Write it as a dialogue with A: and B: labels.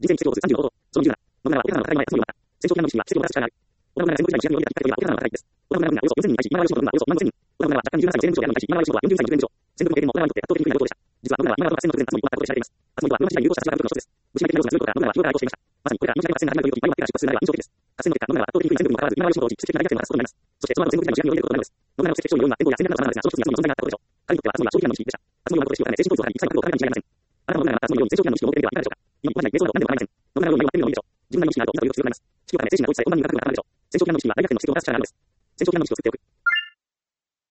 A: 人生に出場を35度、その27、信長は親からの語り前、つもりもあった。戦勝記念の式は、戦後のら戦後の時代に主役において、親からの語りです。織田信長はおよそ4000人に対し、今川義元軍はおよそ万5000人。織田信長は若干17歳の青年将であるのに対し、今川義元は40歳の戦争であるのに対し、戦国の帝国も織田信長にとって圧倒的に不利な領土でした。実は信長は今川の合戦の突然、圧もりは同じ時代に流行した力の一つです。武士的な領土の強いことから信長は広く愛好していました。まさにこれから日本時代の合戦が始まるという時、今は手が出発する流れは印象的です。合戦の結果、信長は圧倒的に全国にもかかわらず、今川義元を実質的な大逆転を果たすことになります。そして、その後戦国時代の主役においていることになるのです。信長の奇跡勝利要因は伝統や戦略などからなのですが、その一つにはその存在があったことでしょう。彼にとっては圧もりは正直なの意識でした。圧もりはことを兼ね、精神統一を図り、最後の覚悟を彼らに違いません。あなたの信長がまた圧もりより正常なの意識を持っているではいかがでしょうか。今、まさに瞑想など何でも構いません。信長のように割ってみるのもいいでしょう。自分なりの意識があると、いざという時強くなります。式を兼ね、精神が統一され、本番に向かうのがあるでしょう。戦勝記念の意識は大逆転の奇跡を起こす力があるのです。戦勝記念の意識を作っておく。